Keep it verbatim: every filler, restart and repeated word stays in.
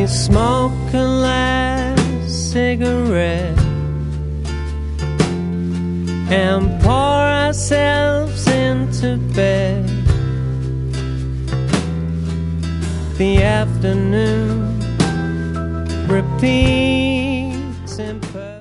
We smoke a last cigarette and pour ourselves into bed. The afternoon repeats in perfect